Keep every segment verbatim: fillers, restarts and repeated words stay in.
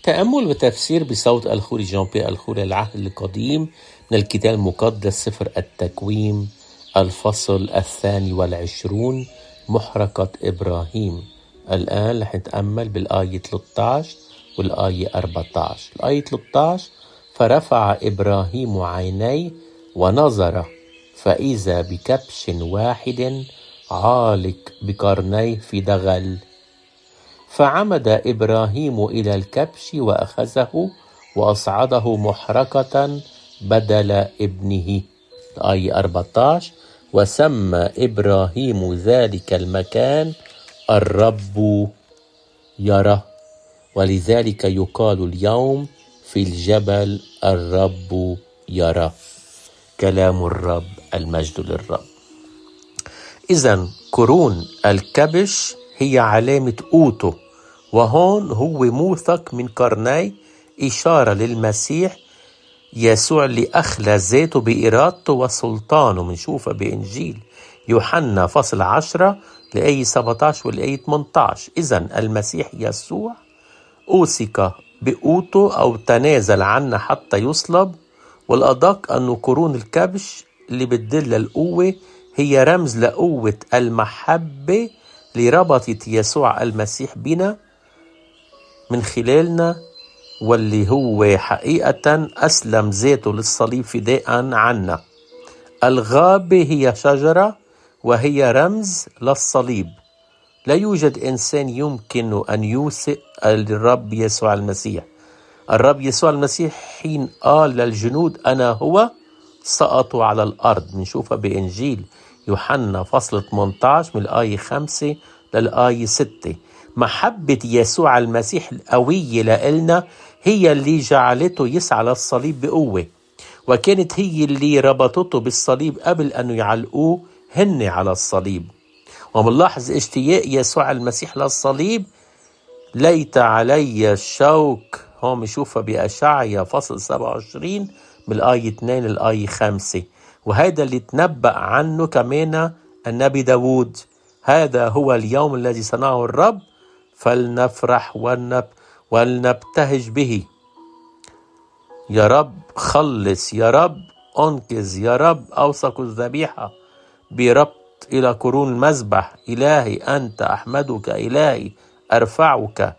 تأمل وتفسير بصوت الخوري جان بيير الخوري العهد القديم من الكتاب المقدس سفر التكوين الفصل الثاني والعشرون محرقة إبراهيم. الآن رح نتأمل بالآية ثلاثة عشر والآية أربعة عشر. الآية ثلاثة عشر: فرفع إبراهيم عينيه ونظر فإذا بكبش واحد عالق بقرنيه في دغل، فعمد إبراهيم إلى الكبش وأخذه وأصعده محرقة بدل ابنه. الآية أربعة عشر: وسمى إبراهيم ذلك المكان الرب يرى، ولذلك يقال اليوم في الجبل الرب يرى. كلام الرب، المجد للرب. إذن قرون الكبش هي علامة قوته، وهون هو موثق من قرني، إشارة للمسيح يسوع اللي أخلى ذاته بإرادته وسلطانه. منشوفها بإنجيل يوحنا فصل عشرة لآية سبعة عشر والآية ثمانية عشر. إذن المسيح يسوع أوثق بقوته أو تنازل عنه حتى يصلب، والأدق أنه قرون الكبش اللي بتدل القوة هي رمز لقوة المحبة اللي ربطت يسوع المسيح بنا من خلالنا، واللي هو حقيقة أسلم ذاته للصليب فداء عنا. الغابة هي شجرة وهي رمز للصليب. لا يوجد إنسان يمكن أن يوثق الرب يسوع المسيح. الرب يسوع المسيح حين قال للجنود أنا هو، سقطوا على الأرض. منشوفها بإنجيل يوحنا فصل ثمانية عشر من الآية خمسة للآية ستة. محبة يسوع المسيح القوية لإلنا هي اللي جعلته يسعى للصليب بقوة، وكانت هي اللي ربطته بالصليب قبل أن يعلقوه هن على الصليب. ومنلاحظ اشتياق يسوع المسيح للصليب. ليت علي الشوك، هون بنشوفها بأشعيا فصل سبعة وعشرين من الآية اثنين للآية خمسة. وهذا اللي تنبأ عنه كمان النبي داود: هذا هو اليوم الذي صنعه الرب، فلنفرح ولنب ولنبتهج به. يا رب خلص، يا رب أنقذ، يا رب أوثق الذبيحة بربط إلى قرون المذبح. إلهي أنت أحمدك، إلهي أرفعك.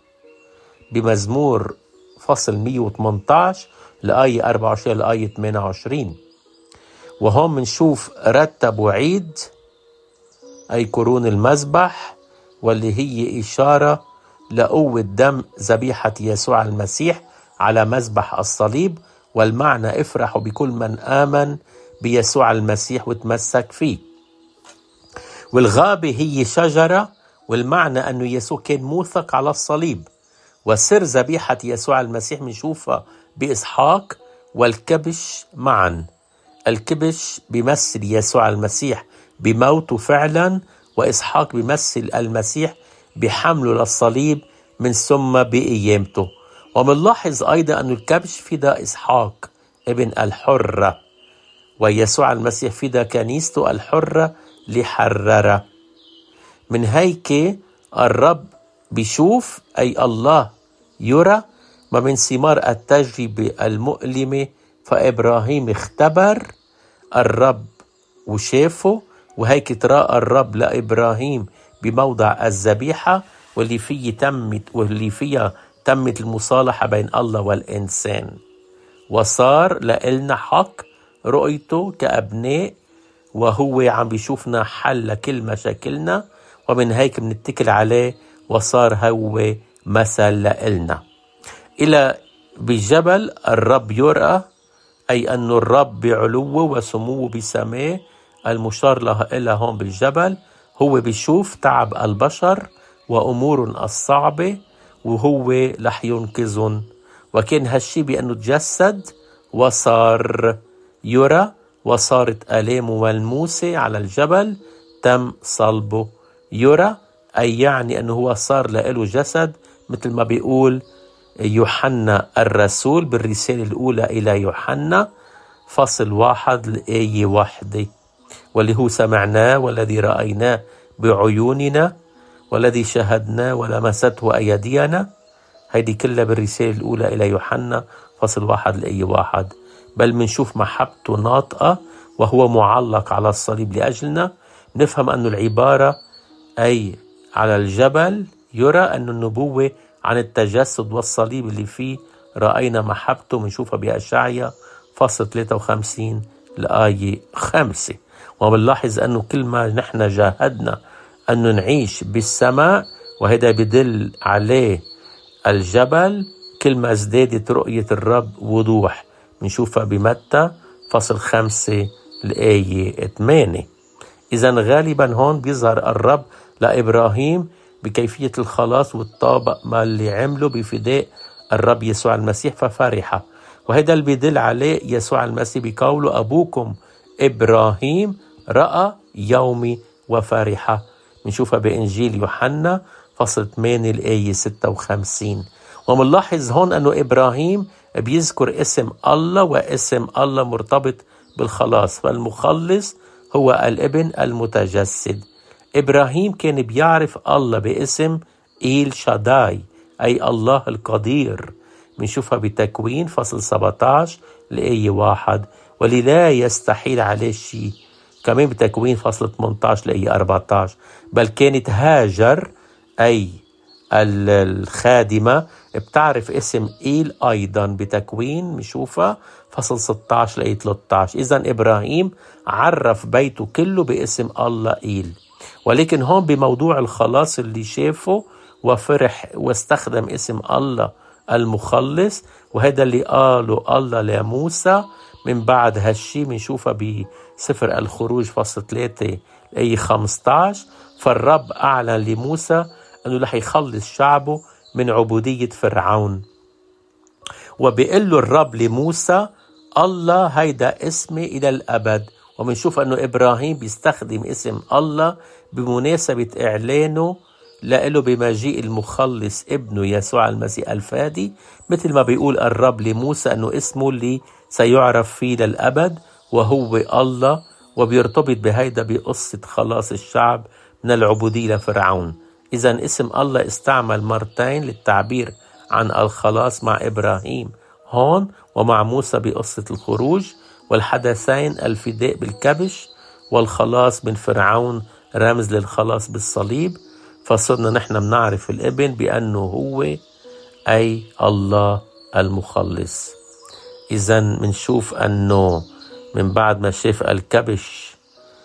بمزمور فصل مئة وثمانية عشر الآية أربعة وعشرين الآية ثمانية وعشرين. وهم منشوف رتب وعيد أي قرون المذبح، واللي هي إشارة لقوة دم ذبيحة يسوع المسيح على مذبح الصليب. والمعنى افرحوا بكل من آمن بيسوع المسيح وتمسك فيه. والغابة هي شجرة، والمعنى أنه يسوع كان موثق على الصليب. وسر ذبيحة يسوع المسيح منشوفها بإسحاق والكبش معا. الكبش بيمثل يسوع المسيح بموته فعلا، وإسحاق بيمثل المسيح بحمله للصليب من ثم بقيامته. ومنلاحظ أيضا أن الكبش فدا إسحاق ابن الحرة، ويسوع المسيح فدا كنيسته الحرة لحررة. من هيك الرب بيشوف، أي الله يرى، ما من ثمار التجربة المؤلمة. فإبراهيم اختبر الرب وشافه، وهيك تراءى الرب لإبراهيم بموضع الذبيحة، واللي فيه تمت واللي فيها تمت المصالحة بين الله والإنسان، وصار لإلنا حق رؤيته كأبناء، وهو عم بيشوفنا حل لكل مشاكلنا، ومن هيك بنتكل عليه، وصار هو مثل لإلنا. إلى بالجبل الرب يرأى، أي أن الرب بعلوه وسموه بسماه، المشار له إلا هون بالجبل. هو بيشوف تعب البشر وأمور الصعبة، وهو رح ينقذهم. وكان هالشي بأنه تجسد وصار يرى، وصارت آلامه ملموسة على الجبل، تم صلبه. يرى أي يعني أنه هو صار له جسد، مثل ما بيقول يوحنا الرسول بالرسالة الأولى إلى يوحنا فصل واحد الآية واحدة: واللي هو سمعناه والذي رأيناه بعيوننا والذي شهدناه ولمسته أيدينا، هيدي كلها بالرسالة الأولى إلى يوحنا فصل واحد لأي واحد. بل منشوف محبته ناطقة وهو معلق على الصليب لأجلنا. نفهم أن العبارة أي على الجبل يرى أن النبوة عن التجسد والصليب اللي فيه رأينا محبته. منشوفها بأشعيا فصل ثلاثة وخمسين الآية خمسة. وبنلاحظ أنه كل ما نحن جاهدنا أنه نعيش بالسماء وهذا بدل عليه الجبل كل ما ازدادت رؤية الرب وضوح. منشوفها بمتى فصل خمسة الآية ثمانية. إذا غالبا هون بيظهر الرب لإبراهيم بكيفية الخلاص والطابق ما اللي عمله بفداء الرب يسوع المسيح ففرح. وهذا اللي بيدل عليه يسوع المسيح بقوله أبوكم إبراهيم رأى يومي وفرح. منشوفها بإنجيل يوحنا فصل ثمانية الآية ستة وخمسين. ومنلاحظ هون أنه إبراهيم بيذكر اسم الله واسم الله مرتبط بالخلاص. فالمخلص هو الابن المتجسد. إبراهيم كان بيعرف الله باسم إيل شاداي أي الله القدير. منشوفها بتكوين فصل سبعة عشر الآية واحد واللي لا يستحيل عليه شيء. كمان بتكوين فصل ثمانية عشر الآية أربعة عشر. بل كانت هاجر أي الخادمة بتعرف اسم إيل أيضا بتكوين منشوفها فصل ستة عشر الآية ثلاثة عشر. إذن إبراهيم عرف بيته كله باسم الله إيل. ولكن هون بموضوع الخلاص اللي شافه وفرح واستخدم اسم الله المخلص. وهذا اللي قاله الله لموسى. من بعد هالشي منشوفها بسفر الخروج فصل ثلاثة الآية خمسة عشر. فالرب أعلن لموسى أنه رح يخلص شعبه من عبودية فرعون. وبيقول له الرب لموسى الله هيدا اسمي إلى الأبد. ومنشوف أنه إبراهيم بيستخدم اسم الله بمناسبة إعلانه لإله بمجيء المخلص ابنه يسوع المسيح الفادي. مثل ما بيقول الرب لموسى أنه اسمه اللي سيعرف فيه للأبد وهو الله. وبيرتبط بهيدا بقصة خلاص الشعب من العبودية لفرعون. إذن اسم الله استعمل مرتين للتعبير عن الخلاص مع إبراهيم هون ومع موسى بقصة الخروج. والحدثين الفداء بالكبش والخلاص من فرعون رمز للخلاص بالصليب. فصرنا نحن بنعرف الابن بأنه هو أي الله المخلص. إذن منشوف أنه من بعد ما شاف الكبش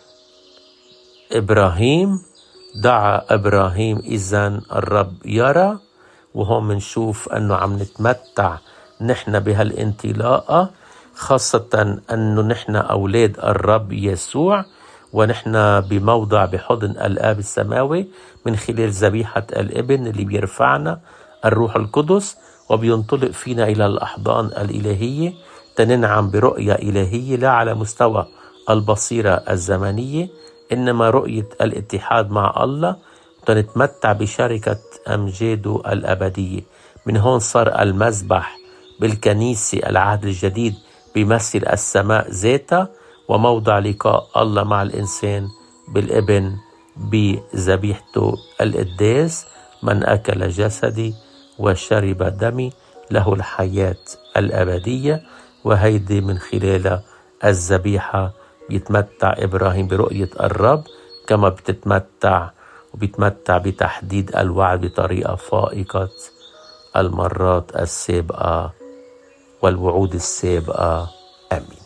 إبراهيم دعا إبراهيم إذن الرب يرى. وهون منشوف أنه عم نتمتع نحن بهالانطلاقة خاصة أنه نحن أولاد الرب يسوع ونحن بموضع بحضن الآب السماوي من خلال ذبيحة الابن اللي بيرفعنا الروح القدس وبينطلق فينا إلى الأحضان الإلهية تننعم برؤية إلهية لا على مستوى البصيرة الزمنية إنما رؤية الاتحاد مع الله تنتمتع بشركة أمجاده الأبدية. من هون صار المذبح بالكنيسة العهد الجديد بيمثل السماء ذاتها وموضع لقاء الله مع الإنسان بالابن بذبيحته القداس. من أكل جسدي وشرب دمي له الحياة الأبدية. وهيدي من خلال الذبيحة يتمتع إبراهيم برؤية الرب كما بتتمتع وبيتمتع بتحديد الوعد بطريقة فائقة المرات السابقة والوعود السابقة. آمين.